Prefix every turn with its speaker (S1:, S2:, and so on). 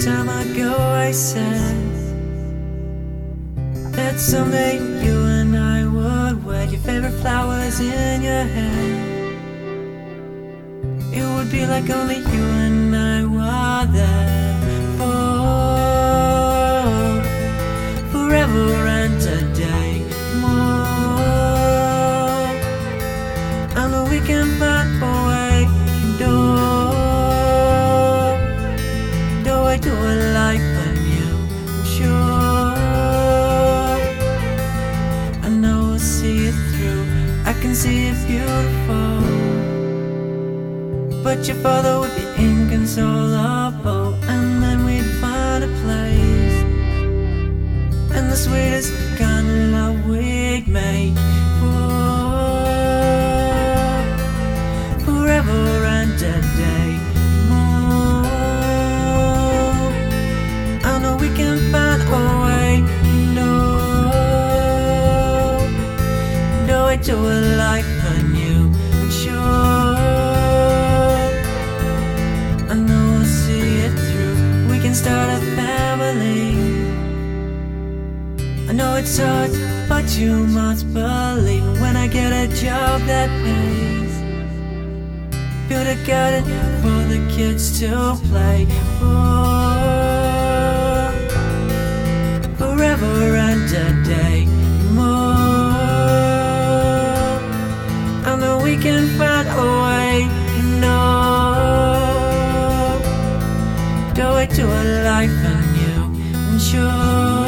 S1: time ago I said that someday you and I would wear your favorite flowers in your hair. It would be like only you and I were there for forever and a day more. I know we can find a way, do a life anew, I'm sure. I know we'll see it through, I can see it beautiful. But your father would be inconsolable, and then we'd find a place, and the sweetest kind of love we'd make forever and a day more. I know we can find a way, do it to a life anew, I'm sure. I know we'll see it through, we can start a family. I know it's hard, but you must believe when I get a job that pays. Build a garden for the kids to play forever and a day more. I know we can find a way, do it to a life anew, I'm sure.